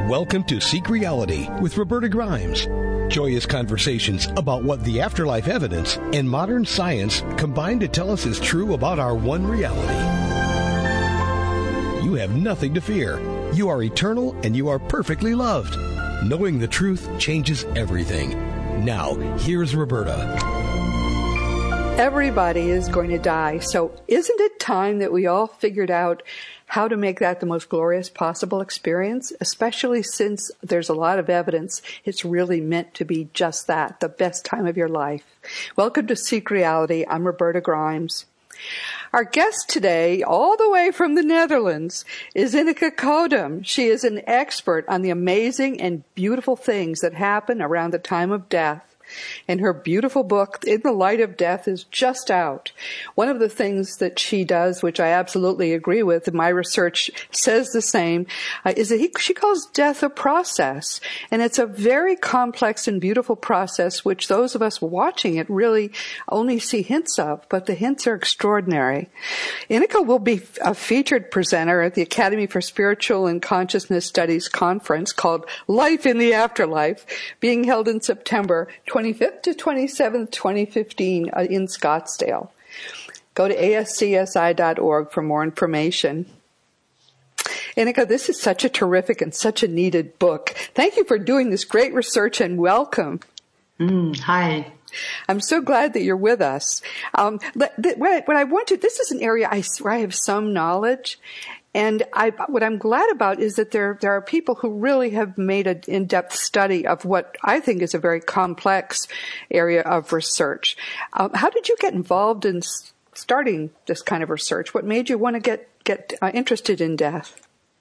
Welcome to Seek Reality with Roberta Grimes. Joyous conversations about what the afterlife evidence and modern science combine to tell us is true about our one reality. You have nothing to fear. You are eternal and you are perfectly loved. Knowing the truth changes everything. Now, here's Roberta. Everybody is going to die, so isn't it time that we all figured out how to make that the most glorious possible experience, especially since there's a lot of evidence it's really meant to be just that, the best time of your life. Welcome to Seek Reality. I'm Roberta Grimes. Our guest today, all the way from the Netherlands, is Ineke Kodum. She is an expert on the amazing and beautiful things that happen around the time of death. And her beautiful book, In the Light of Death, is just out. One of the things that she does, which I absolutely agree with, and my research says the same, is that she calls death a process. And it's a very complex and beautiful process, which those of us watching it really only see hints of, but the hints are extraordinary. Ineke will be a featured presenter at the Academy for Spiritual and Consciousness Studies conference called Life in the Afterlife, being held in September 25th to 27th, 2015 in Scottsdale. Go to ascsi.org for more information. Ineke, this is such a terrific and such a needed book. Thank you for doing this great research and welcome. Hi. I'm so glad that you're with us. What I want to, this is an area where I have some knowledge. And what I'm glad about is that there are people who really have made an in-depth study of what I think is a very complex area of research. How did you get involved in starting this kind of research? What made you want to get interested in death?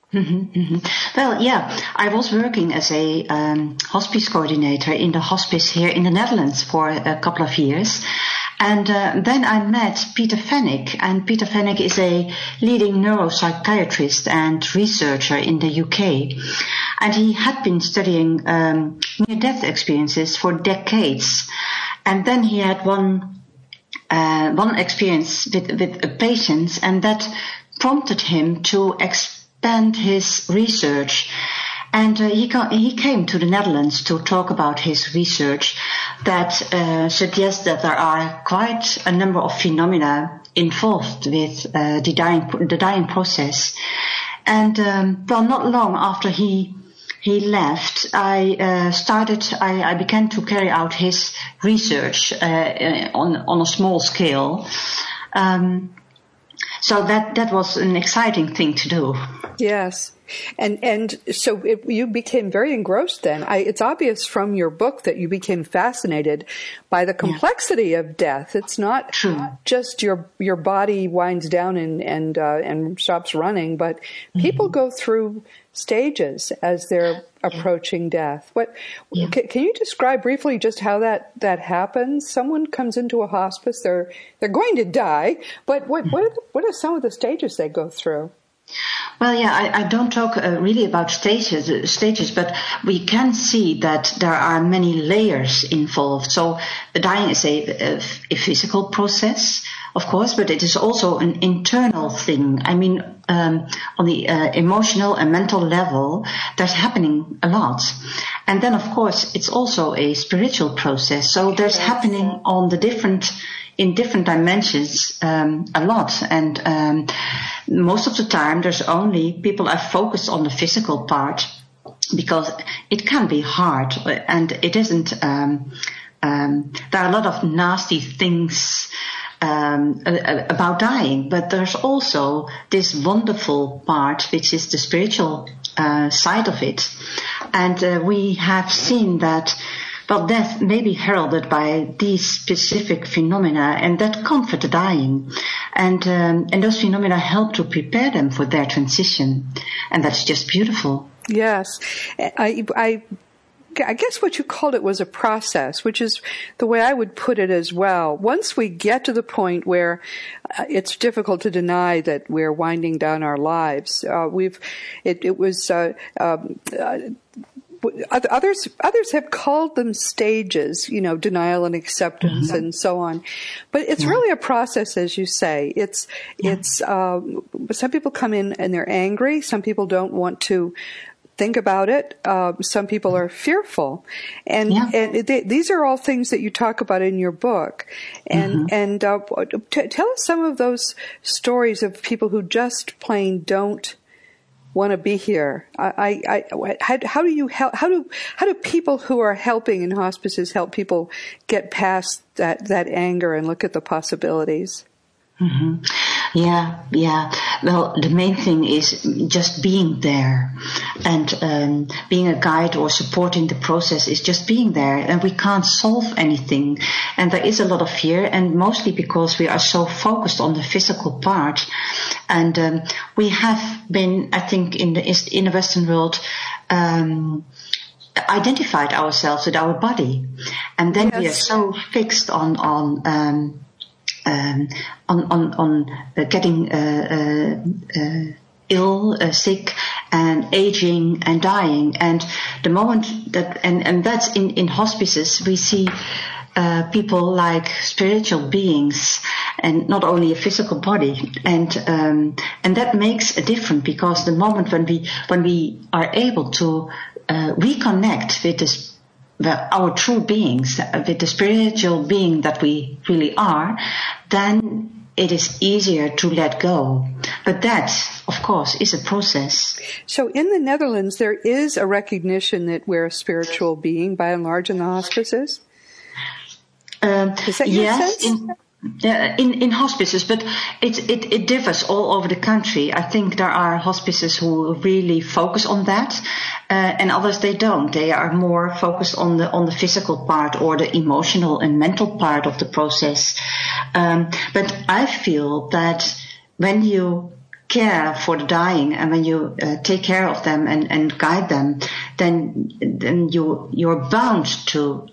Well, yeah, I was working as a hospice coordinator in the hospice here in the Netherlands for a couple of years. And then I met Peter Fenwick, and Peter Fenwick is a leading neuropsychiatrist and researcher in the UK. And he had been studying near-death experiences for decades. And then he had one experience with a patient, and that prompted him to expand his research. And he came to the Netherlands to talk about his research that suggests that there are quite a number of phenomena involved with the dying process. And not long after he left, I began to carry out his research on a small scale. So that was an exciting thing to do. Yes. And so you became very engrossed then. It's obvious from your book that you became fascinated by the complexity of death. It's not just your body winds down and stops running, but people go through stages as they're approaching death. Can you describe briefly just how that happens? Someone comes into a hospice, they're going to die, but what are some of the stages they go through? Well, yeah, I don't talk really about stages, but we can see that there are many layers involved. So dying is a physical process, of course, but it is also an internal thing. I mean, on the emotional and mental level, there's happening a lot. And then, of course, it's also a spiritual process. So there's happening on in different dimensions a lot. And most of the time, people are focused on the physical part because it can be hard, and it isn't. There are a lot of nasty things about dying, but there's also this wonderful part, which is the spiritual side of it. And we have seen that, well, death may be heralded by these specific phenomena, and that comfort the dying. And those phenomena help to prepare them for their transition. And that's just beautiful. Yes. I guess what you called it was a process, which is the way I would put it as well. Once we get to the point where it's difficult to deny that we're winding down our lives, Others have called them stages, denial and acceptance and so on. But it's really a process, as you say. It's some people come in and they're angry. Some people don't want to think about it. Some people are fearful, and these are all things that you talk about in your book. And tell us some of those stories of people who just plain don't want to be here. How do people who are helping in hospices help people get past that anger and look at the possibilities? Mm-hmm. Yeah. Well, the main thing is just being there, and being a guide or supporting the process is just being there. And we can't solve anything, and there is a lot of fear, and mostly because we are so focused on the physical part. And we have been, I think, in the Western world, identified ourselves with our body, and then we are so fixed on getting ill, sick, and aging and dying. And the moment that, and that's in hospices, we see people like spiritual beings, and not only a physical body. And that makes a difference, because the moment when we are able to reconnect with our true beings, with the spiritual being that we really are, then it is easier to let go. But that, of course, is a process. So in the Netherlands, there is a recognition that we're a spiritual being, by and large, in the hospices? Is that your sense? In hospices, but it differs all over the country. I think there are hospices who really focus on that, and others they don't. They are more focused on the physical part or the emotional and mental part of the process. But I feel that when you care for the dying, and when you take care of them and guide them, then you're bound to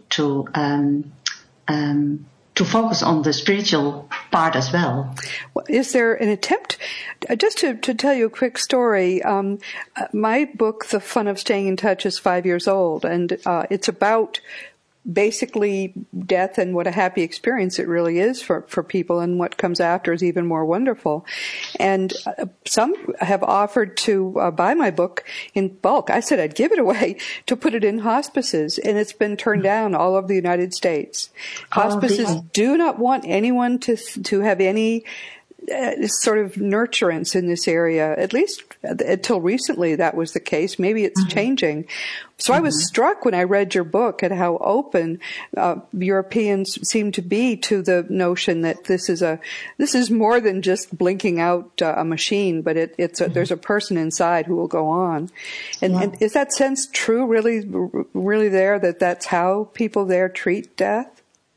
focus on the spiritual part as well. Is there an attempt, just to tell you a quick story, my book, The Fun of Staying in Touch, is 5 years old, and it's about basically death and what a happy experience it really is for people, and what comes after is even more wonderful. And some have offered to buy my book in bulk. I said I'd give it away to put it in hospices, and it's been turned down all over the United States. Hospices do not want anyone to have any sort of nurturance in this area. At least until recently that was the case. Maybe it's changing. So I was struck when I read your book at how open Europeans seem to be to the notion that this is more than just blinking out a machine, but there's a person inside who will go on. And is that sense true, really there, that's how people there treat death?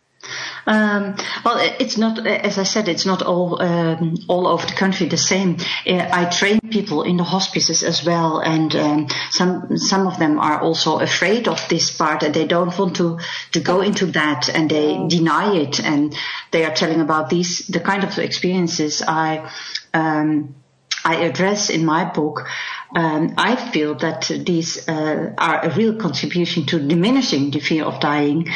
Well, it's not, as I said, it's not all over the country the same. I train people in the hospices as well, and some of them are also afraid of this part, and they don't want to go into that, and they deny it, and they are telling about the kind of experiences I address in my book. I feel that these are a real contribution to diminishing the fear of dying.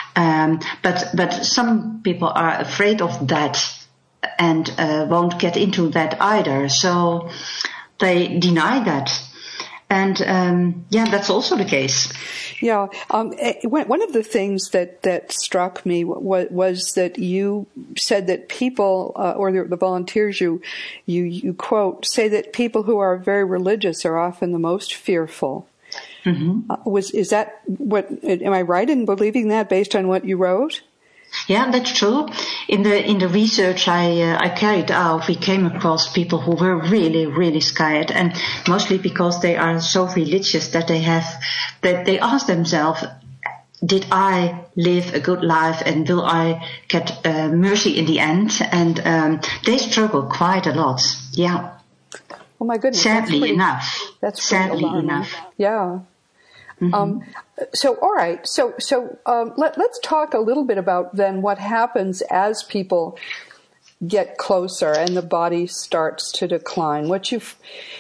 But some people are afraid of that and won't get into that either. So they deny that. And that's also the case. Yeah. One of the things that struck me was that you said that people, or the volunteers you quote, say that people who are very religious are often the most fearful. Mm-hmm. Is that what? Am I right in believing that based on what you wrote? Yeah, that's true. In the research I carried out, we came across people who were really, really scared, and mostly because they are so religious that they ask themselves, did I live a good life, and will I get mercy in the end? And they struggle quite a lot. Yeah. Oh my goodness. Sadly enough. That's sadly enough. Yeah. Mm-hmm. So, all right. So, let's talk a little bit about then what happens as people get closer and the body starts to decline.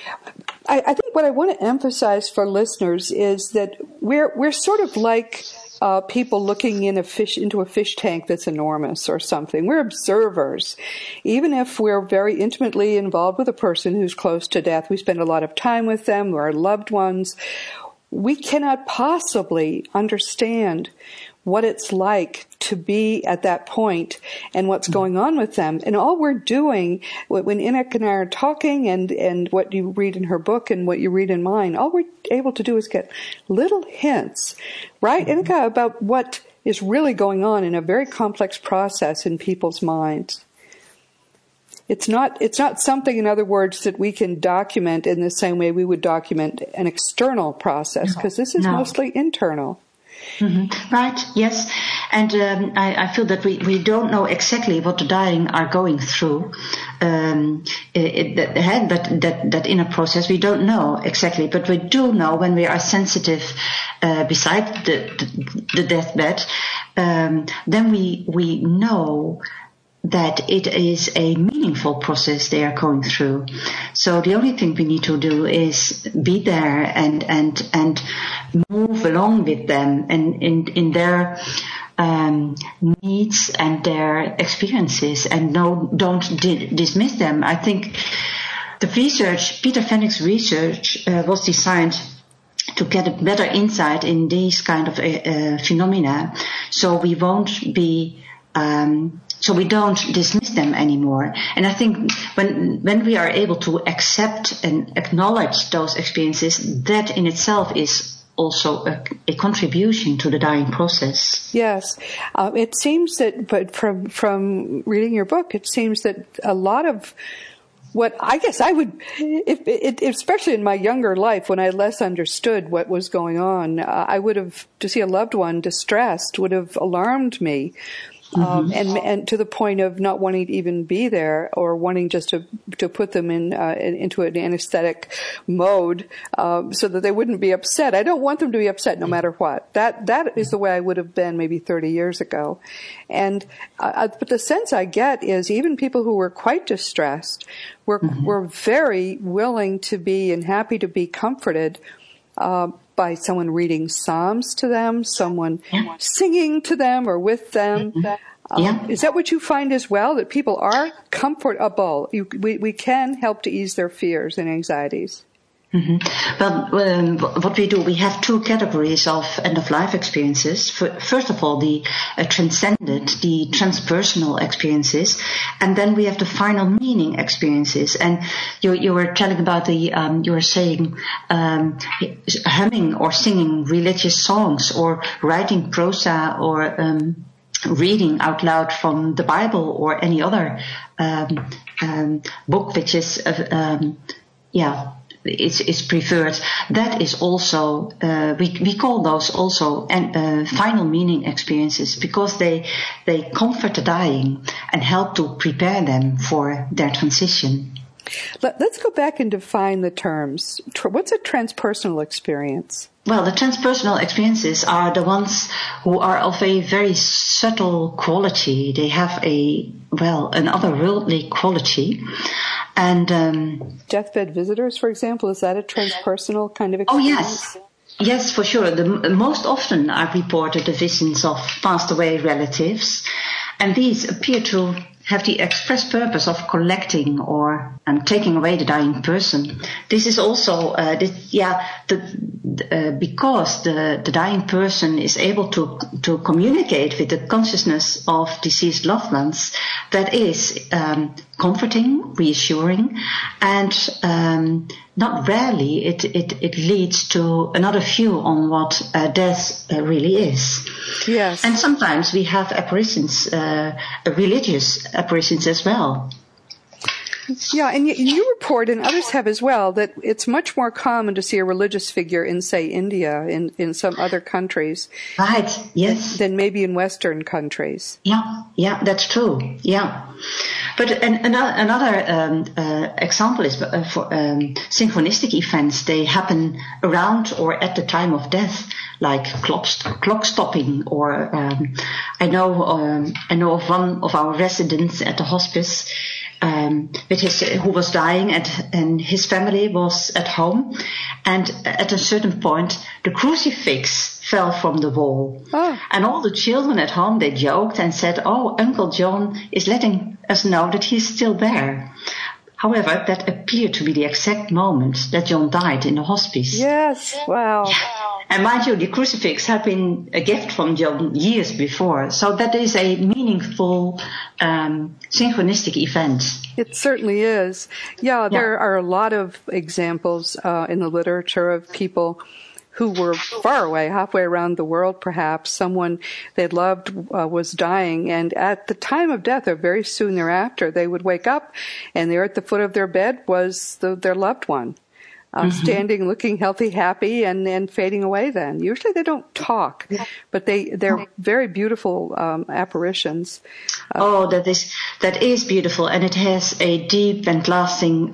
I think what I want to emphasize for listeners is that we're sort of like people looking into a fish tank that's enormous or something. We're observers. Even if we're very intimately involved with a person who's close to death, we spend a lot of time with them, our loved ones, we cannot possibly understand what it's like to be at that point and what's going on with them. And all we're doing, when Inek and I are talking and what you read in her book and what you read in mine, all we're able to do is get little hints, right, Inek, about what is really going on in a very complex process in people's minds. It's not something, in other words, that we can document in the same way we would document an external process, because this is mostly internal. Mm-hmm. Right, yes. And I feel that we don't know exactly what the dying are going through. That inner process, we don't know exactly, but we do know when we are sensitive beside the deathbed, then we know that it is a meaningful process they are going through. So the only thing we need to do is be there and move along with them and in their needs and their experiences, and don't dismiss them. I think the research, Peter Fenwick's research, was designed to get a better insight in these kind of phenomena, so we won't be so we don't dismiss them anymore. And I think when we are able to accept and acknowledge those experiences, that in itself is also a contribution to the dying process. Yes. It seems that, but from reading your book, it seems that a lot of what I guess I would, especially in my younger life when I less understood what was going on, I would have, to see a loved one distressed would have alarmed me. And to the point of not wanting to even be there, or wanting just to put them into an anesthetic mode, so that they wouldn't be upset. I don't want them to be upset no matter what. That is the way I would have been maybe 30 years ago. And but the sense I get is even people who were quite distressed were very willing to be and happy to be comforted by someone reading Psalms to them, someone singing to them or with them. Is that what you find as well, that people are comfortable? We can help to ease their fears and anxieties. Well, what we do, we have two categories of end-of-life experiences. First of all, the transcendent, the transpersonal experiences, and then we have the final meaning experiences. And you were telling about you were saying humming or singing religious songs, or writing prosa, or reading out loud from the Bible or any other book which is it's preferred. That is also we call those also final meaning experiences, because they comfort the dying and help to prepare them for their transition. Let's go back and define the terms. What's a transpersonal experience? Well, the transpersonal experiences are the ones who are of a very subtle quality. They have an otherworldly quality. And deathbed visitors, for example, is that a transpersonal kind of experience? Oh, yes, for sure. Most often are reported the visions of passed away relatives, and these appear to have the express purpose of collecting and taking away the dying person. This is also because the dying person is able to communicate with the consciousness of deceased loved ones. That is comforting, reassuring, and not rarely it leads to another view on what death really is. Yes. And sometimes we have apparitions, religious apparitions as well. Yeah, and you report, and others have as well, that it's much more common to see a religious figure in, say, India, in some other countries. Right, yes. Than maybe in Western countries. Yeah, that's true, yeah. But another example is for synchronistic events. They happen around or at the time of death, like clock stopping, or I know of one of our residents at the hospice, who was dying, and his family was at home, and at a certain point the crucifix fell from the wall. Oh. And all the children at home, they joked and said, "Oh, Uncle John is letting us know that he's still there." However, that appeared to be the exact moment that John died in the hospice. Yes, wow. And mind you, the crucifix had been a gift from John years before. So that is a meaningful, synchronistic event. It certainly is. Yeah, there are a lot of examples in the literature of people who were far away, halfway around the world perhaps. Someone they loved was dying, and at the time of death, or very soon thereafter, they would wake up, and there at the foot of their bed was their loved one, standing, looking healthy, happy, and fading away then. Usually they don't talk, but they're very beautiful apparitions. That is beautiful, and it has a deep and lasting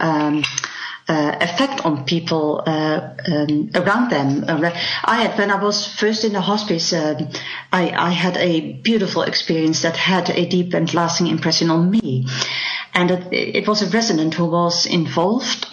effect on people around them. When I was first in the hospice, I had a beautiful experience that had a deep and lasting impression on me. And it was a resident who was involved.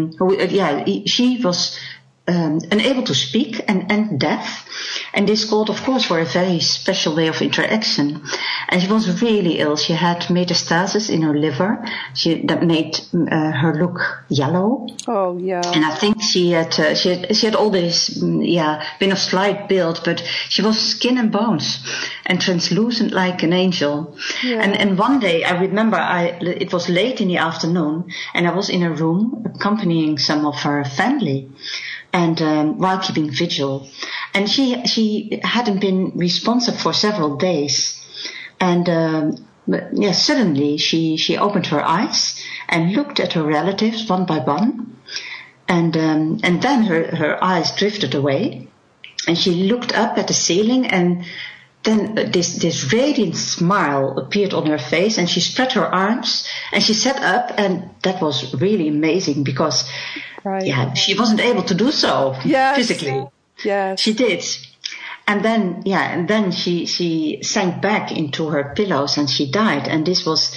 She was unable to speak and deaf. And this called, of course, for a very special way of interaction. And she was really ill. She had metastasis in her liver that made her look yellow. Oh, yeah. And I think she had all this, been of slight build, but she was skin and bones and translucent like an angel. Yeah. And one day I remember it was late in the afternoon, and I was in a room accompanying some of her family. And while keeping vigil, and she hadn't been responsive for several days, and suddenly she opened her eyes and looked at her relatives one by one, and then her eyes drifted away, and she looked up at the ceiling, and then this radiant smile appeared on her face, and she spread her arms and she sat up, and that was really amazing because. Right. Yeah, she wasn't able to do so physically. Yes. She did. And then she sank back into her pillows and she died. And this was,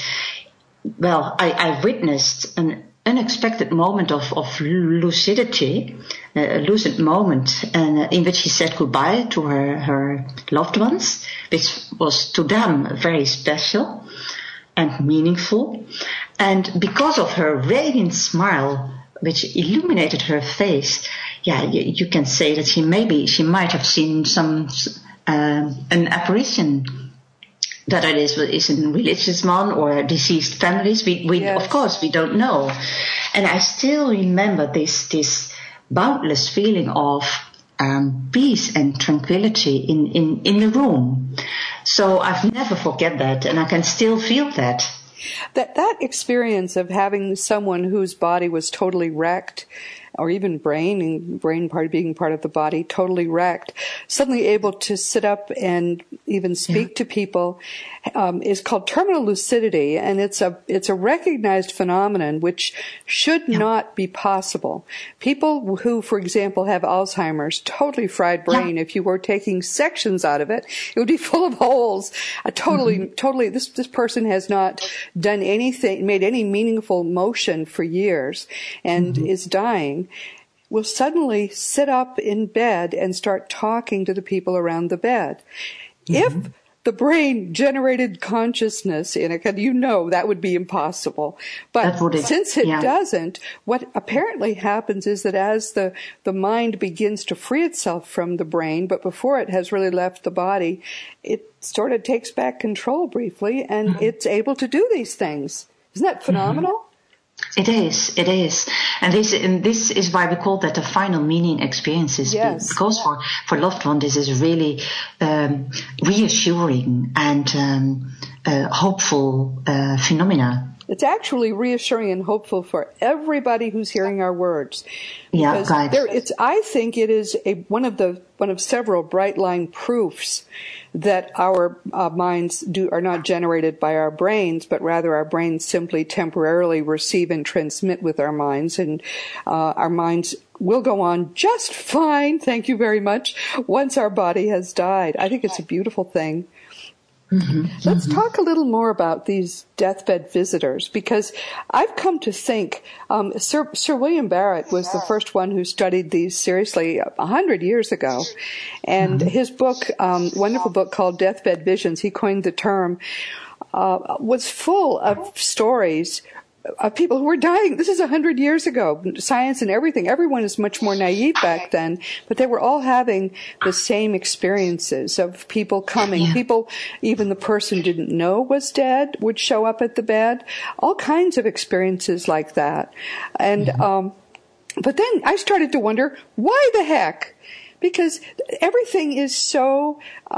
I witnessed an unexpected moment of lucidity, a lucid moment, and in which she said goodbye to her loved ones, which was to them very special and meaningful. And because of her radiant smile, which illuminated her face, you can say that she might have seen an apparition. That it is a religious one or deceased families. We of course we don't know. And I still remember this boundless feeling of peace and tranquility in the room. So I've never forget that, and I can still feel that. That experience of having someone whose body was totally wrecked, or even brain part being part of the body, totally wrecked, suddenly able to sit up and even speak to people, is called terminal lucidity, and it's a recognized phenomenon which should not be possible. People who, for example, have Alzheimer's, totally fried brain, if you were taking sections out of it, it would be full of holes. Totally, this person has not done anything, made any meaningful motion for years, and is dying, will suddenly sit up in bed and start talking to the people around the bed. If the brain generated consciousness in it, that would be impossible. But since it doesn't, what apparently happens is that as the mind begins to free itself from the brain, but before it has really left the body, it sort of takes back control briefly, and it's able to do these things. Isn't that phenomenal? It is. And this is why we call that the final meaning experiences. Yes. Because for loved one, this is really reassuring and hopeful phenomena. It's actually reassuring and hopeful for everybody who's hearing our words. Yeah, right. I think it is one of several bright line proofs that our minds are not generated by our brains, but rather our brains simply temporarily receive and transmit with our minds, and our minds will go on just fine, thank you very much, once our body has died. I think it's a beautiful thing. Let's talk a little more about these deathbed visitors, because I've come to think Sir William Barrett was the first one who studied these seriously 100 years ago. And his book, wonderful book called Deathbed Visions, he coined the term, was full of stories of people who were dying. This is 100 years ago. Science and everything. Everyone is much more naive back then, but they were all having the same experiences of people coming. Yeah. People, even the person didn't know was dead, would show up at the bed. All kinds of experiences like that. And, but then I started to wonder, why the heck? Because everything is so,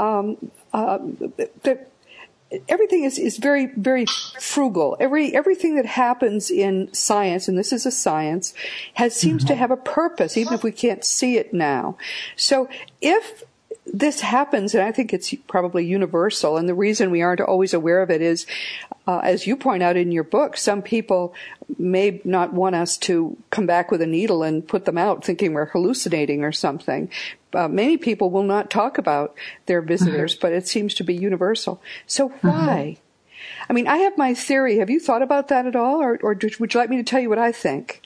everything is very, very frugal. Everything that happens in science, and this is a science, seems to have a purpose, even if we can't see it now. So if this happens, and I think it's probably universal, and the reason we aren't always aware of it is, as you point out in your book, some people may not want us to come back with a needle and put them out thinking we're hallucinating or something. Many people will not talk about their visitors, but it seems to be universal. So why? I mean, I have my theory. Have you thought about that at all? Or would you like me to tell you what I think?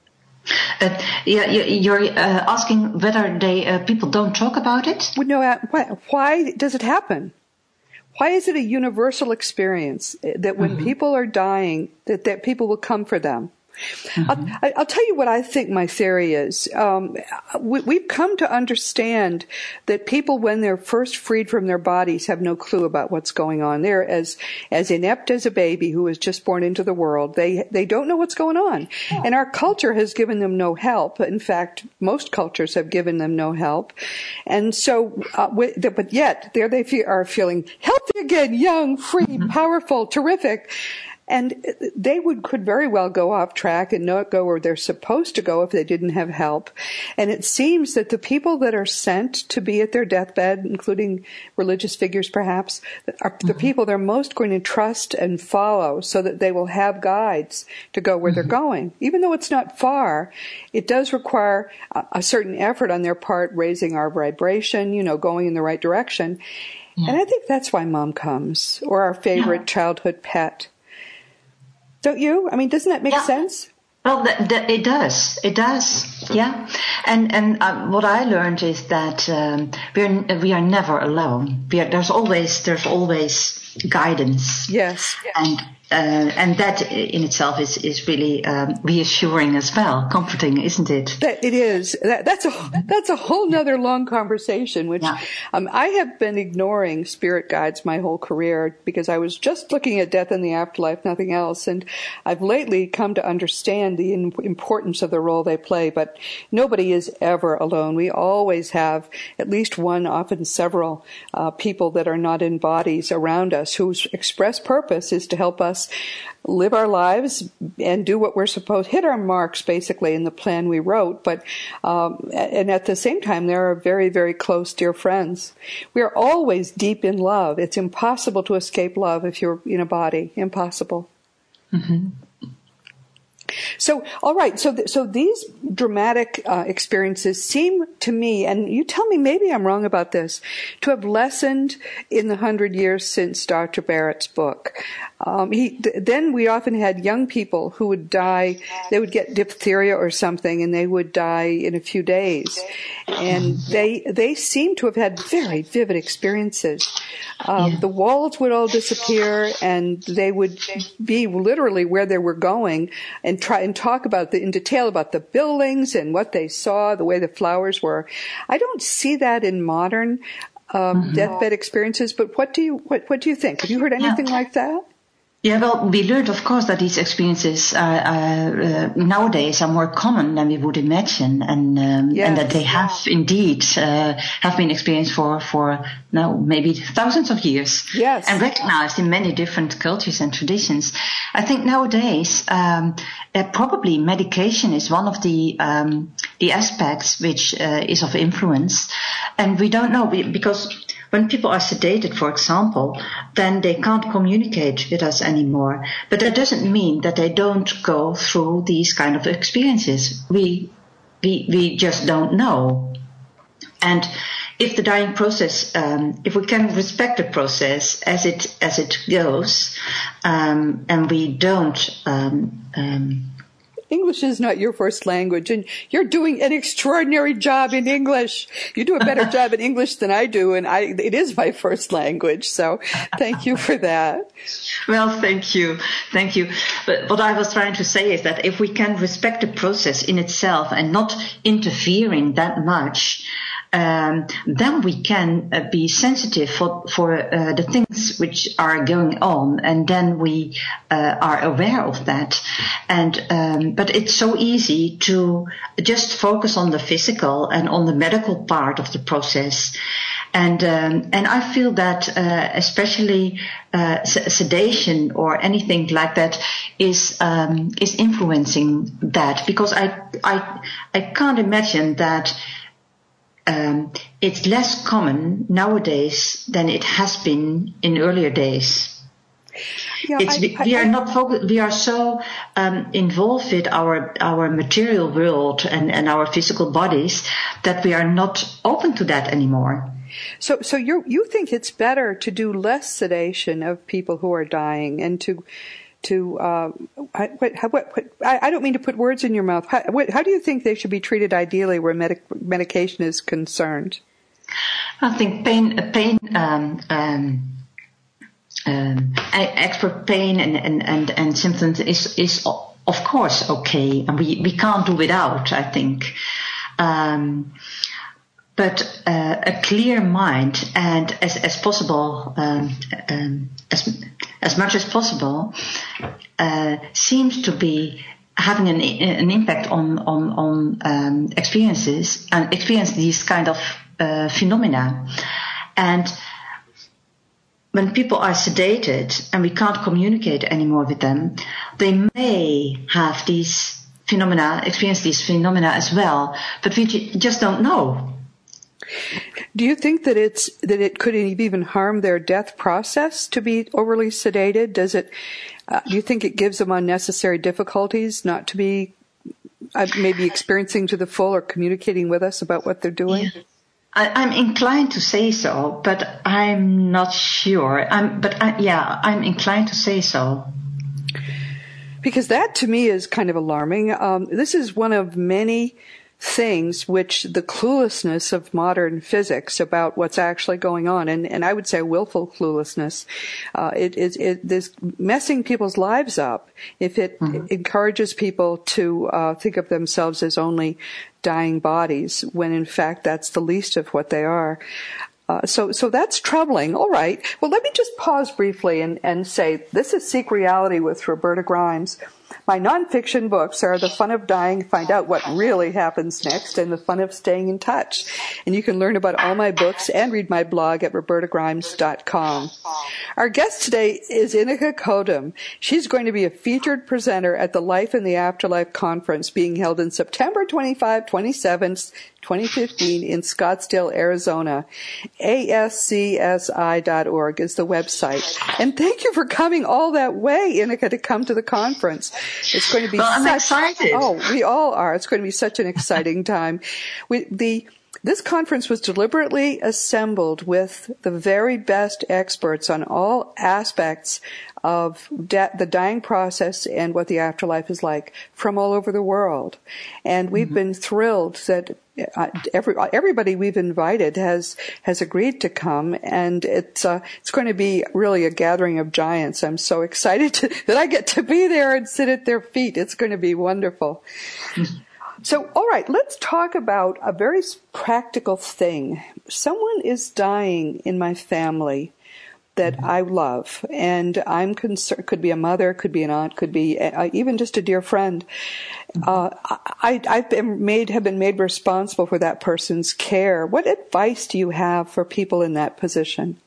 You're asking whether people don't talk about it? Well, no, why does it happen? Why is it a universal experience that when people are dying, that people will come for them? I'll tell you what I think my theory is. We've come to understand that people, when they're first freed from their bodies, have no clue about what's going on. They're as inept as a baby who was just born into the world. They don't know what's going on. And our culture has given them no help. In fact, most cultures have given them no help. And so, but yet, there they are feeling healthy again, young, free, powerful, terrific. And they could very well go off track and not go where they're supposed to go if they didn't have help. And it seems that the people that are sent to be at their deathbed, including religious figures perhaps, are the people they're most going to trust and follow so that they will have guides to go where they're going. Even though it's not far, it does require a certain effort on their part, raising our vibration, going in the right direction. And I think that's why Mom comes, or our favorite childhood pet. Don't you? I mean, doesn't that make sense? Well, it does. It does. Yeah. And what I learned is that we are never alone. There's always guidance. Yes. And that in itself is really reassuring as well, comforting, isn't it? It is. That's a whole nother long conversation, which I have been ignoring spirit guides my whole career because I was just looking at death and the afterlife, nothing else. And I've lately come to understand the importance of the role they play. But nobody is ever alone. We always have at least one, often several people that are not in bodies around us whose express purpose is to help us live our lives and do what we're supposed, hit our marks basically in the plan we wrote, but and at the same time they're very, very close dear friends. We are always deep in love. It's impossible to escape love if you're in a body. Impossible. So, all right. So these dramatic experiences seem to me, and you tell me maybe I'm wrong about this, to have lessened in the 100 years since Dr. Barrett's book. Then we often had young people who would die. They would get diphtheria or something, and they would die in a few days. And they seem to have had very vivid experiences. The walls would all disappear, and they would be literally where they were going, and try and talk about in detail about the buildings and what they saw, the way the flowers were. I don't see that in modern deathbed experiences. But what do you think? Have you heard anything like that? Yeah, well, we learned, of course, that these experiences nowadays are more common than we would imagine, and that they have indeed have been experienced for maybe thousands of years, and recognized in many different cultures and traditions. I think nowadays probably medication is one of the aspects which is of influence, and we don't know because when people are sedated, for example, then they can't communicate with us anymore. But that doesn't mean that they don't go through these kind of experiences. We just don't know. And if the dying process, if we can respect the process as it goes, and we don't. English is not your first language, and you're doing an extraordinary job in English. You do a better job in English than I do, and it is my first language, so thank you for that. Well, thank you. But what I was trying to say is that if we can respect the process in itself and not interfering that much, then we can be sensitive for the things which are going on, and then we are aware of that. And but it's so easy to just focus on the physical and on the medical part of the process. And I feel that especially sedation or anything like that is influencing that, because I can't imagine that. It's less common nowadays than it has been in earlier days. Yeah, we are so involved with our material world and our physical bodies that we are not open to that anymore. So you think it's better to do less sedation of people who are dying and I don't mean to put words in your mouth. How do you think they should be treated ideally where medication is concerned? I think expert pain and symptoms is of course okay, and we can't do without, I think. But a clear mind and as possible, as much as possible, seems to be having an impact on experience these kind of phenomena. And when people are sedated and we can't communicate anymore with them, they may have experience these phenomena as well, but we just don't know. Do you think that it could even harm their death process to be overly sedated? Does it? Do you think it gives them unnecessary difficulties not to be maybe experiencing to the full or communicating with us about what they're doing? Yeah. I'm inclined to say so, but I'm not sure. I'm inclined to say so. Because that to me is kind of alarming. This is one of many things which the cluelessness of modern physics about what's actually going on, and I would say willful cluelessness, it is messing people's lives up if it encourages people to think of themselves as only dying bodies, when in fact that's the least of what they are. So that's troubling. All right. Well, let me just pause briefly and say this is Seek Reality with Roberta Grimes. My nonfiction books are The Fun of Dying, Find Out What Really Happens Next, and The Fun of Staying in Touch. And you can learn about all my books and read my blog at robertagrimes.com. Our guest today is Inika Kodum. She's going to be a featured presenter at the Life in the Afterlife conference being held in September 25-27, 2015 in Scottsdale, Arizona. ASCSI.org is the website. And thank you for coming all that way, Inika, to come to the conference. It's going to be I'm excited. Oh, we all are. It's going to be such an exciting time. This conference was deliberately assembled with the very best experts on all aspects of the dying process and what the afterlife is like from all over the world. And we've been thrilled that everybody we've invited has agreed to come, and it's going to be really a gathering of giants. I'm so excited that I get to be there and sit at their feet. It's going to be wonderful. So, all right, let's talk about a very practical thing. Someone is dying in my family that I love, and I'm concerned. Could be a mother, could be an aunt, could be even just a dear friend. I've been made responsible for that person's care. What advice do you have for people in that position?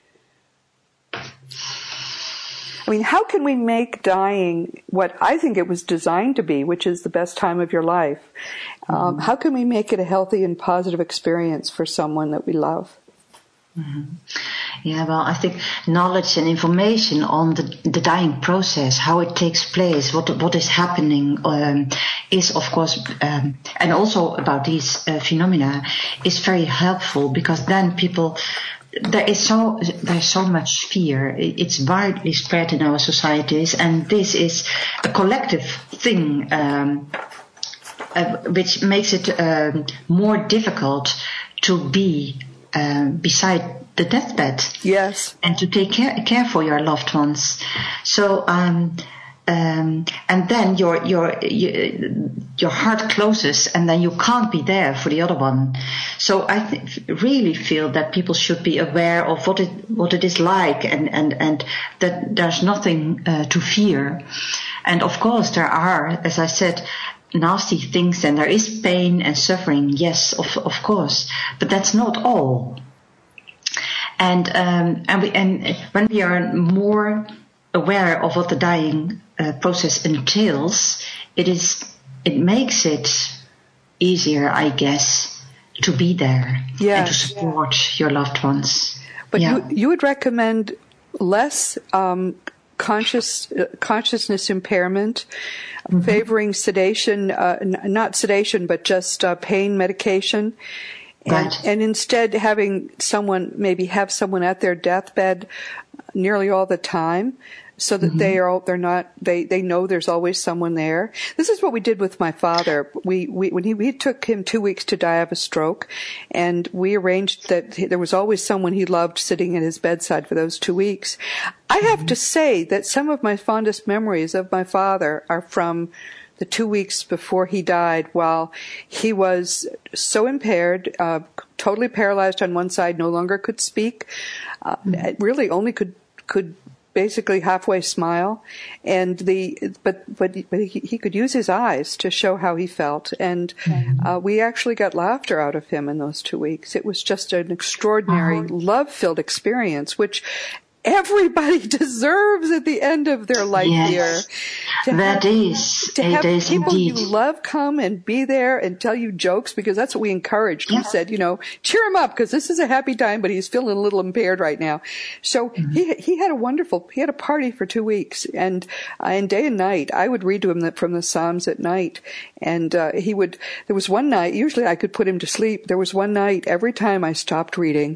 I mean, how can we make dying what I think it was designed to be, which is the best time of your life? How can we make it a healthy and positive experience for someone that we love? Mm-hmm. Yeah, well, I think knowledge and information on the dying process, how it takes place, what is happening, is of course, and also about these phenomena, is very helpful, because then people, there's so much fear. It's widely spread in our societies, and this is a collective thing, which makes it more difficult to be beside the deathbed. Yes. And to take care for your loved ones. So, and then your heart closes, and then you can't be there for the other one. So I really feel that people should be aware of what it is like, and that there's nothing to fear. And of course there are, as I said, nasty things, and there is pain and suffering. Yes, of course, but that's not all. And when we are more aware of what the dying process entails, it makes it easier, I guess, to be there, and to support your loved ones. But you would recommend less consciousness impairment, favoring sedation, not sedation, but just pain medication. And instead having someone at their deathbed nearly all the time, so that they know there's always someone there. This is what we did with my father. We took him 2 weeks to die of a stroke, and we arranged that there was always someone he loved sitting at his bedside for those 2 weeks. I have to say that some of my fondest memories of my father are from the 2 weeks before he died, while he was so impaired, totally paralyzed on one side, no longer could speak, really only could basically halfway smile, and but he could use his eyes to show how he felt, and we actually got laughter out of him in those 2 weeks. It was just an extraordinary, love-filled experience, which everybody deserves at the end of their life here. To have people indeed. you love come and be there and tell you jokes, because that's what we encouraged. We said, cheer him up, because this is a happy time, but he's feeling a little impaired right now. So he had a party for 2 weeks, and day and night I would read to him from the Psalms at night, and there was one night, usually I could put him to sleep. There was one night, every time I stopped reading,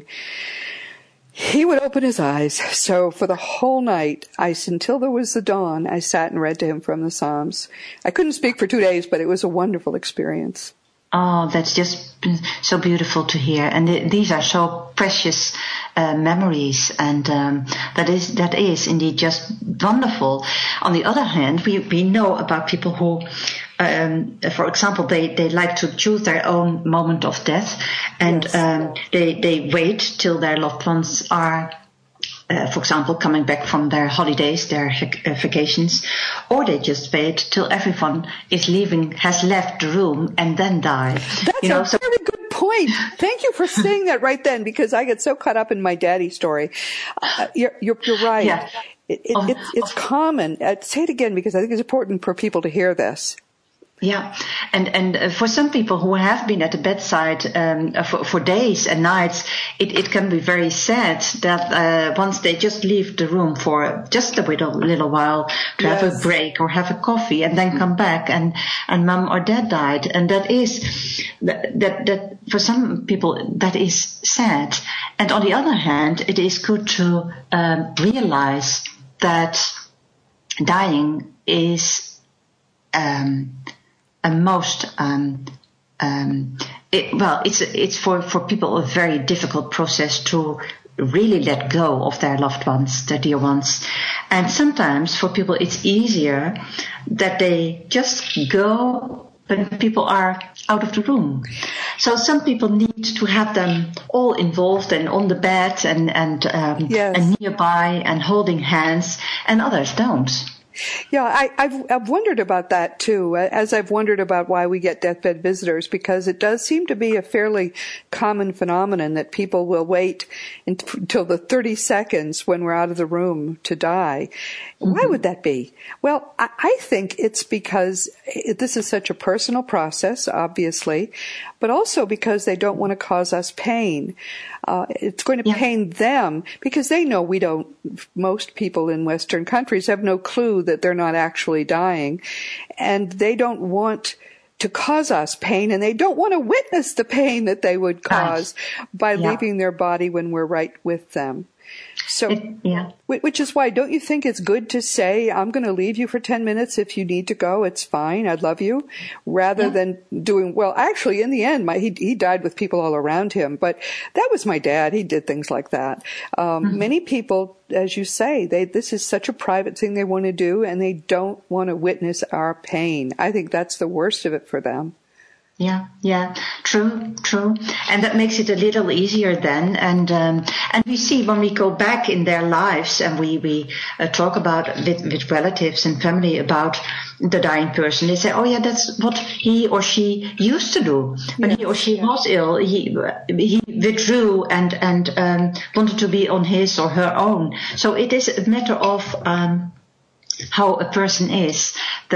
he would open his eyes. So for the whole night, until there was the dawn, I sat and read to him from the Psalms. I couldn't speak for 2 days, but it was a wonderful experience. Oh, that's just so beautiful to hear. And these are so precious memories, and that is indeed just wonderful. On the other hand, we know about people who, for example, they like to choose their own moment of death, and they wait till their loved ones are, for example, coming back from their holidays, their vacations, or they just wait till everyone has left the room, and then die. That's a very good point. Thank you for saying that right then, because I get so caught up in my daddy story. You're right. Yeah. It's common. Say it again, because I think it's important for people to hear this. Yeah, and for some people who have been at the bedside for days and nights, it can be very sad that once they just leave the room for just a little while to have a break or have a coffee, and then come back and mom or dad died, and that for some people that is sad. And on the other hand, it is good to realize that dying is it's for people a very difficult process to really let go of their loved ones, their dear ones. And sometimes for people it's easier that they just go when people are out of the room. So some people need to have them all involved and on the bed and nearby and holding hands, and others don't. Yeah, I've wondered about that too, as I've wondered about why we get deathbed visitors, because it does seem to be a fairly common phenomenon that people will wait until the 30 seconds when we're out of the room to die. Mm-hmm. Why would that be? Well, I think it's because this is such a personal process, obviously, but also because they don't want to cause us pain. It's going to pain them because they know most people in Western countries have no clue that they're not actually dying, and they don't want to cause us pain, and they don't want to witness the pain that they would cause by leaving their body when we're right with them. So, which is why, don't you think it's good to say, I'm going to leave you for 10 minutes if you need to go, it's fine, I love you, rather than doing, well, actually, in the end, he died with people all around him, but that was my dad, he did things like that. Many people, as you say, this is such a private thing they want to do, and they don't want to witness our pain. I think that's the worst of it for them. Yeah, true. And that makes it a little easier then. And we see when we go back in their lives and we talk about with relatives and family about the dying person, they say, oh yeah, that's what he or she used to do. When he or she was ill, he withdrew and wanted to be on his or her own. So it is a matter of how a person is.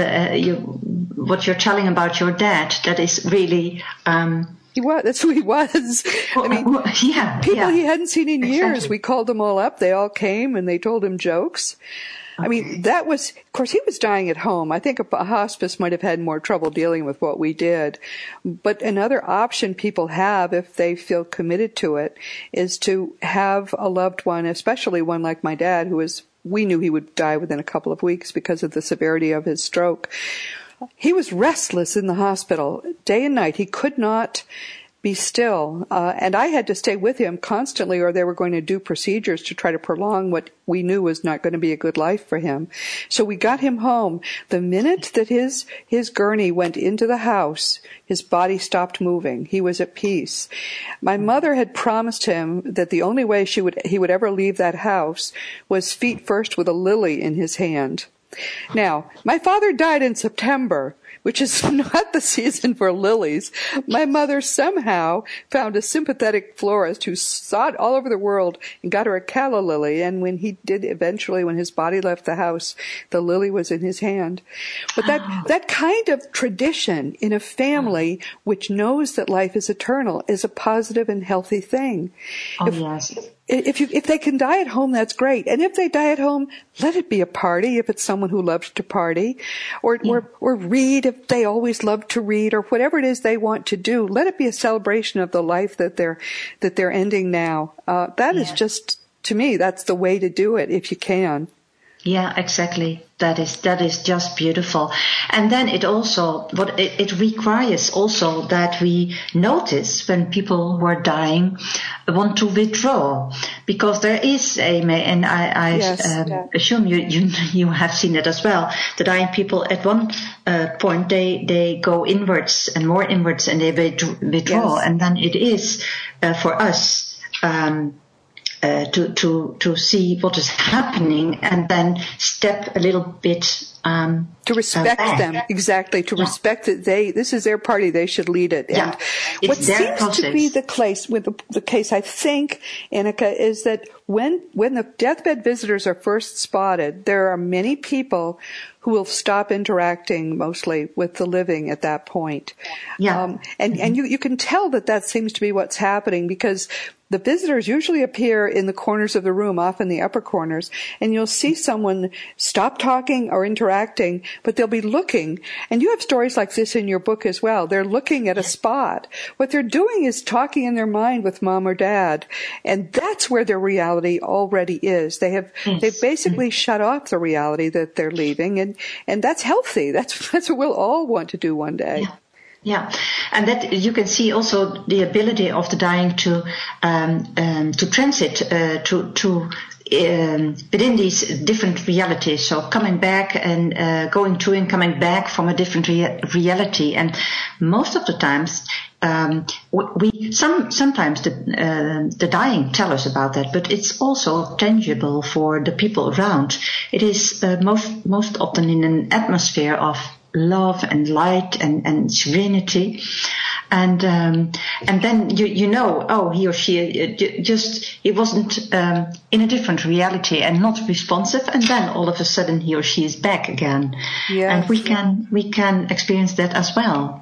What you're telling about your dad, that is really... That's who he was. I mean, people he hadn't seen in years. We called them all up. They all came and they told him jokes. I mean, that was, of course, he was dying at home. I think a hospice might have had more trouble dealing with what we did. But another option people have, if they feel committed to it, is to have a loved one, especially one like my dad, we knew he would die within a couple of weeks because of the severity of his stroke. He was restless in the hospital day and night. He could not be still. And I had to stay with him constantly, or they were going to do procedures to try to prolong what we knew was not going to be a good life for him. So we got him home. The minute that his gurney went into the house, his body stopped moving. He was at peace. My mother had promised him that the only way he would ever leave that house was feet first with a lily in his hand. Now, my father died in September, which is not the season for lilies. My mother somehow found a sympathetic florist who sought all over the world and got her a calla lily. And when he did eventually, when his body left the house, the lily was in his hand. But that kind of tradition in a family which knows that life is eternal is a positive and healthy thing. If they can die at home, that's great. And if they die at home, let it be a party if it's someone who loves to party, or read if they always love to read, or whatever it is they want to do. Let it be a celebration of the life that they're ending now. That is just, to me, that's the way to do it if you can. Yeah, exactly. That is just beautiful. And then it also, it requires also that we notice when people who are dying want to withdraw, because there is and I assume you have seen it as well. The dying people at one point, they go inwards and more inwards and they withdraw. And then it is for us, to see what is happening and then step a little bit to respect them, exactly. To respect that this is their party, they should lead it. And what seems to be the case with the case, I think, Annika, is that when the deathbed visitors are first spotted, there are many people who will stop interacting mostly with the living at that point. And you can tell that seems to be what's happening, because the visitors usually appear in the corners of the room, often the upper corners, and you'll see someone stop talking or interacting, but they'll be looking. And you have stories like this in your book as well. They're looking at a spot. What they're doing is talking in their mind with mom or dad, and that's where their reality already is. They've basically shut off the reality that they're leaving, and that's healthy. That's what we'll all want to do one day. Yeah, and that you can see also the ability of the dying to transit within these different realities. So coming back and going to and coming back from a different reality, and most of the times sometimes the dying tell us about that, but it's also tangible for the people around. It is most often in an atmosphere of love and light and serenity. And then you know, oh, he or she he wasn't in a different reality and not responsive, and then all of a sudden he or she is back again. Yes. And we can experience that as well.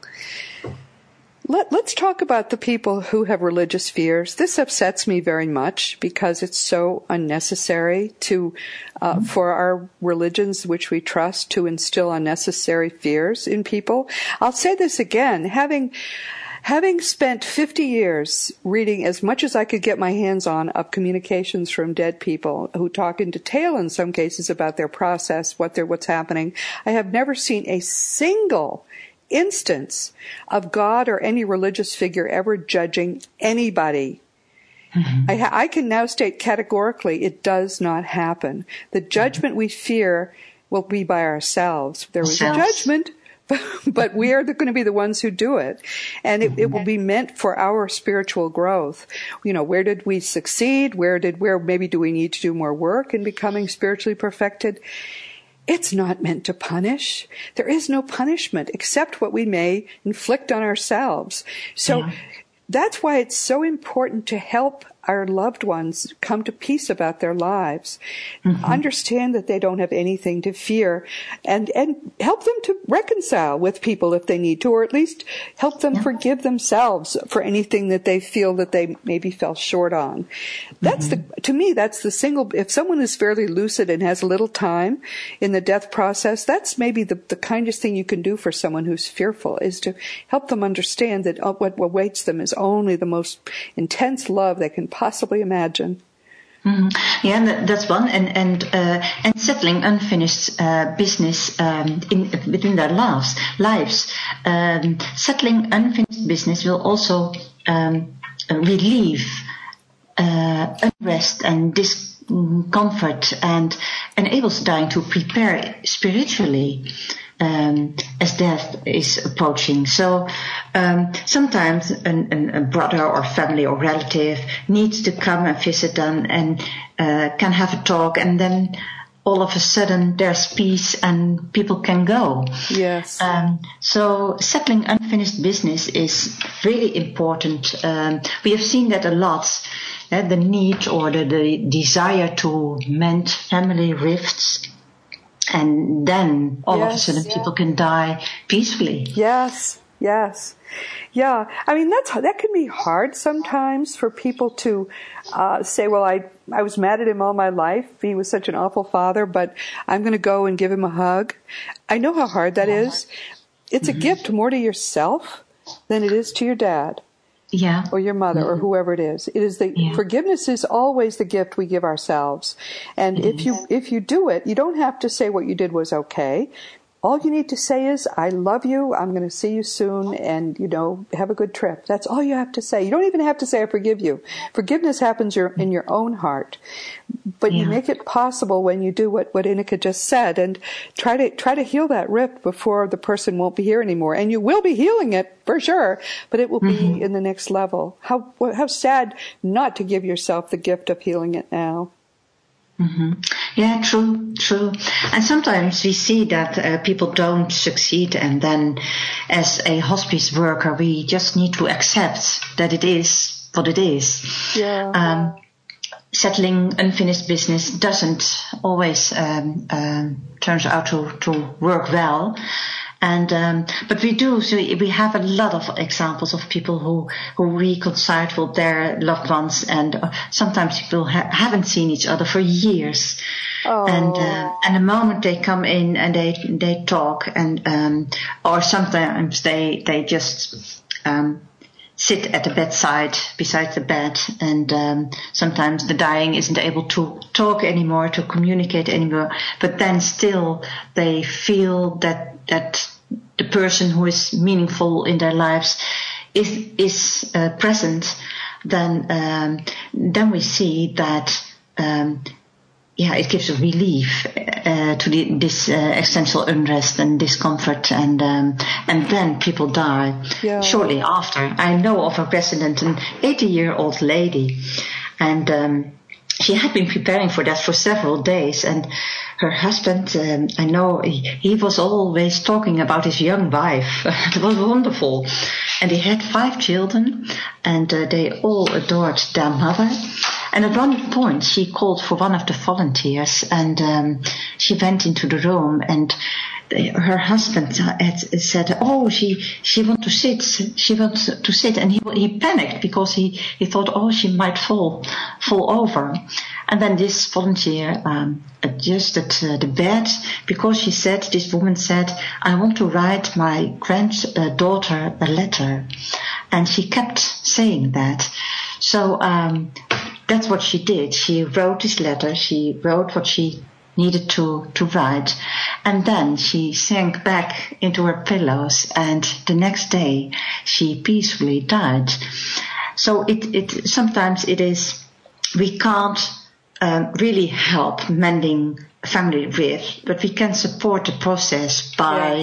Let's talk about the people who have religious fears. This upsets me very much because it's so unnecessary for our religions, which we trust, to instill unnecessary fears in people. I'll say this again, having spent 50 years reading as much as I could get my hands on of communications from dead people who talk in detail in some cases about their process, what's happening, I have never seen a single instance of God or any religious figure ever judging anybody. Mm-hmm. I can now state categorically it does not happen. The judgment we fear will be by ourselves. There is a judgment, but we are going to be the ones who do it. And it will be meant for our spiritual growth. You know, where did we succeed? Where maybe do we need to do more work in becoming spiritually perfected? It's not meant to punish. There is no punishment except what we may inflict on ourselves. So that's why it's so important to help our loved ones come to peace about their lives, understand that they don't have anything to fear, and help them to reconcile with people if they need to, or at least help them forgive themselves for anything that they feel that they maybe fell short on. That's to me, that's the single, if someone is fairly lucid and has a little time in the death process, that's maybe the kindest thing you can do for someone who's fearful, is to help them understand that what awaits them is only the most intense love they can possibly imagine. Mm-hmm. Yeah, that's one, and settling unfinished business within their lives. Settling unfinished business will also relieve unrest and discomfort, and enables dying to prepare spiritually as death is approaching. So sometimes a brother or family or relative needs to come and visit them and can have a talk, and then all of a sudden there's peace and people can go. Yes. So settling unfinished business is really important. We have seen that a lot. The need or the desire to mend family rifts, and then all of a sudden people can die peacefully. Yes. Yeah. I mean, that can be hard sometimes for people to say, well, I was mad at him all my life. He was such an awful father, but I'm going to go and give him a hug. I know how hard that is. It's a gift more to yourself than it is to your dad. Yeah. Or your mother, or whoever it is. It is forgiveness is always the gift we give ourselves. And if you do it, you don't have to say what you did was okay. All you need to say is, I love you, I'm going to see you soon, and, have a good trip. That's all you have to say. You don't even have to say, I forgive you. Forgiveness happens in your own heart. But you make it possible when you do what Ineke just said, and try to heal that rift before the person won't be here anymore. And you will be healing it, for sure, but it will be in the next level. How sad not to give yourself the gift of healing it now. Mm-hmm. Yeah, true. And sometimes we see that people don't succeed, and then as a hospice worker, we just need to accept that it is what it is. Yeah. Settling unfinished business doesn't always turns out to work well. And but we do. So we have a lot of examples of people who reconciled with their loved ones, and sometimes people haven't seen each other for years. Oh. And the moment they come in and they talk, and or sometimes they just sit at the bedside, beside the bed, and sometimes the dying isn't able to talk anymore, to communicate anymore, but then still they feel that the person who is meaningful in their lives is present. Then we see that it gives a relief to this existential unrest and discomfort, and then people die shortly after. I know of a resident, an 80-year-old lady, and she had been preparing for that for several days, and her husband, I know he was always talking about his young wife. It was wonderful. And they had 5 children, and they all adored their mother. And at one point, she called for one of the volunteers, and she went into the room, and her husband had said, "Oh, she wants to sit. She wants to sit," and he panicked because he thought, "Oh, she might fall over." And then this volunteer adjusted the bed, because this woman said, "I want to write my granddaughter a letter," and she kept saying that. So that's what she did. She wrote this letter. She wrote what she needed to write, and then she sank back into her pillows, and the next day she peacefully died. So it sometimes it is, we can't really help mending family rift, but we can support the process by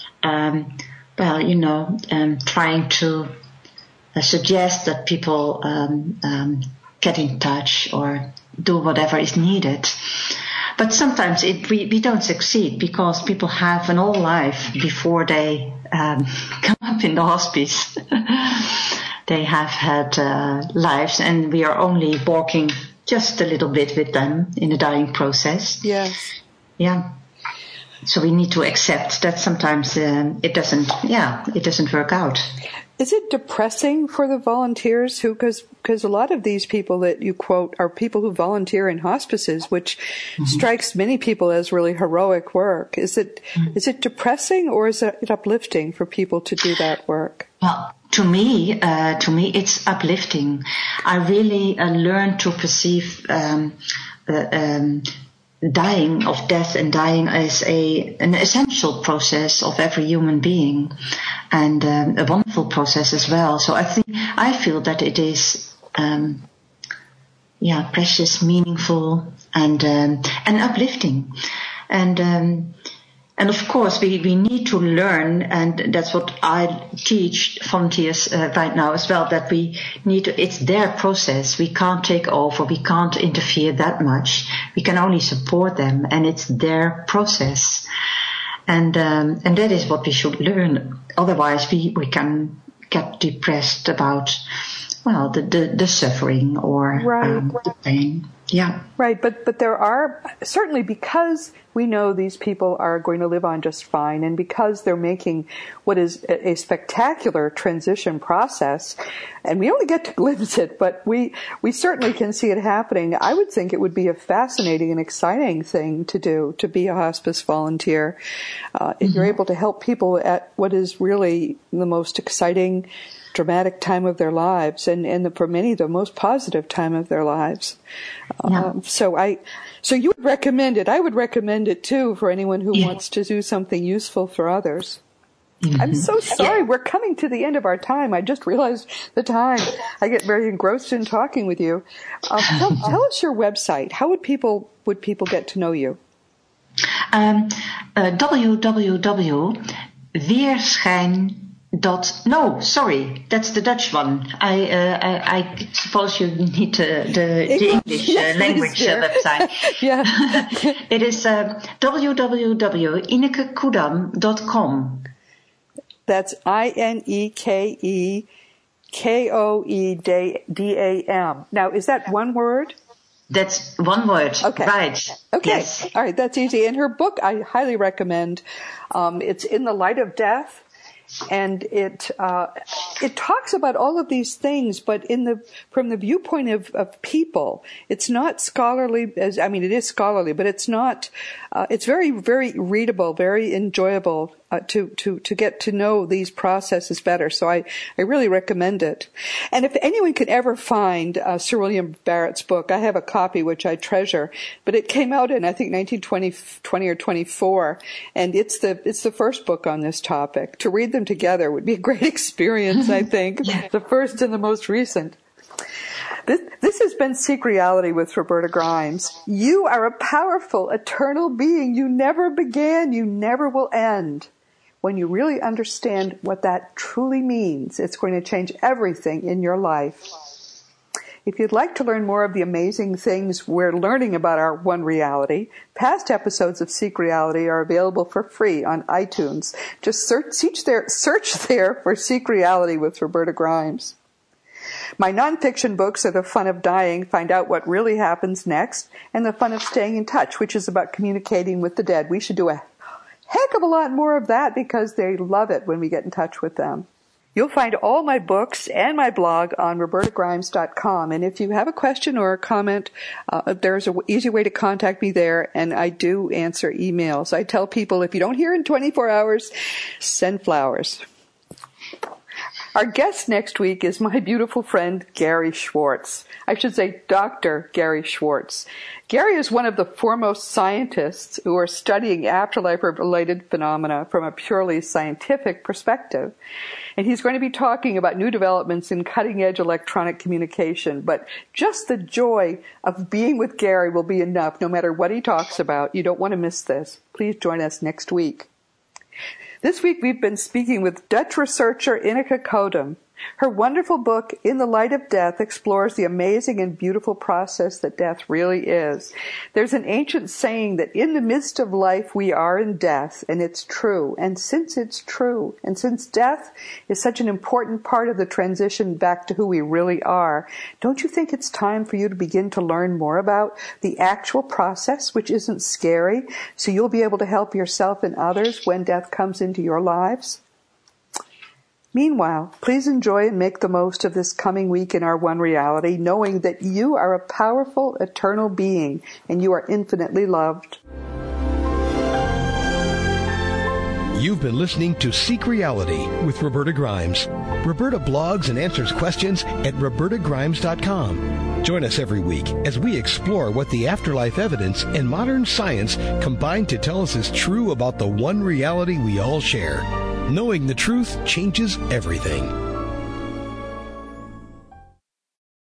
trying to suggest that people get in touch or do whatever is needed. But sometimes we don't succeed because people have an whole life before they come up in the hospice. They have had lives, and we are only walking just a little bit with them in the dying process. Yes. Yeah. So we need to accept that sometimes it doesn't work out. Is it depressing for the volunteers who, because a lot of these people that you quote are people who volunteer in hospices, which strikes many people as really heroic work. Is it depressing, or is it uplifting for people to do that work? Well, to me, it's uplifting. I really learned to perceive dying of death and dying as an essential process of every human being, and a wonderful process as well. So I feel that it is precious, meaningful, and uplifting, and of course we need to learn, and that's what I teach volunteers right now as well, that we need to, it's their process. We can't take over, we can't interfere that much. We can only support them, and it's their process. And that is what we should learn. Otherwise we can get depressed about, the suffering or the pain. Yeah. Right. But there are, certainly because we know these people are going to live on just fine, and because they're making what is a spectacular transition process, and we only get to glimpse it, but we certainly can see it happening. I would think it would be a fascinating and exciting thing to do, to be a hospice volunteer. If you're able to help people at what is really the most exciting, dramatic time of their lives, and for many the most positive time of their lives. So you would recommend it. I would recommend it too for anyone who wants to do something useful for others. I'm so sorry. We're coming to the end of our time. I just realized the time. I get very engrossed in talking with you. Tell us your website. How would people get to know you? No, sorry, that's the Dutch one. I suppose you need the English language website. Yeah. It is www.inekekudam.com. That's INEKEKOEDAM. Now, is that one word? That's one word. Okay. Right. Okay. Yes. All right. That's easy. And her book, I highly recommend. It's In the Light of Death. And it talks about all of these things, but from the viewpoint of people. It's not scholarly, it is scholarly, but it's not, it's very, very readable, very enjoyable, to get to know these processes better. So I really recommend it. And if anyone could ever find Sir William Barrett's book, I have a copy which I treasure, but it came out in, I think, 1920 or 24, and it's the first book on this topic. To read them together would be a great experience, I think. The first and the most recent. This has been Seek Reality with Roberta Grimes. You are a powerful, eternal being. You never began. You never will end. When you really understand what that truly means, it's going to change everything in your life. If you'd like to learn more of the amazing things we're learning about our one reality, past episodes of Seek Reality are available for free on iTunes. Just search there for Seek Reality with Roberta Grimes. My nonfiction books are The Fun of Dying, Find Out What Really Happens Next, and The Fun of Staying in Touch, which is about communicating with the dead. We should do a heck of a lot more of that because they love it when we get in touch with them. You'll find all my books and my blog on robertagrimes.com. And if you have a question or a comment, there's an easy way to contact me there, and I do answer emails. I tell people if you don't hear in 24 hours, send flowers. Our guest next week is my beautiful friend, Gary Schwartz. I should say Dr. Gary Schwartz. Gary is one of the foremost scientists who are studying afterlife-related phenomena from a purely scientific perspective. And he's going to be talking about new developments in cutting-edge electronic communication. But just the joy of being with Gary will be enough, no matter what he talks about. You don't want to miss this. Please join us next week. This week we've been speaking with Dutch researcher Ineke Kodem. Her wonderful book, In the Light of Death, explores the amazing and beautiful process that death really is. There's an ancient saying that in the midst of life we are in death, and it's true. And since it's true, and since death is such an important part of the transition back to who we really are, don't you think it's time for you to begin to learn more about the actual process, which isn't scary, so you'll be able to help yourself and others when death comes into your lives? Meanwhile, please enjoy and make the most of this coming week in our one reality, knowing that you are a powerful, eternal being and you are infinitely loved. You've been listening to Seek Reality with Roberta Grimes. Roberta blogs and answers questions at robertagrimes.com. Join us every week as we explore what the afterlife evidence and modern science combine to tell us is true about the one reality we all share. Knowing the truth changes everything.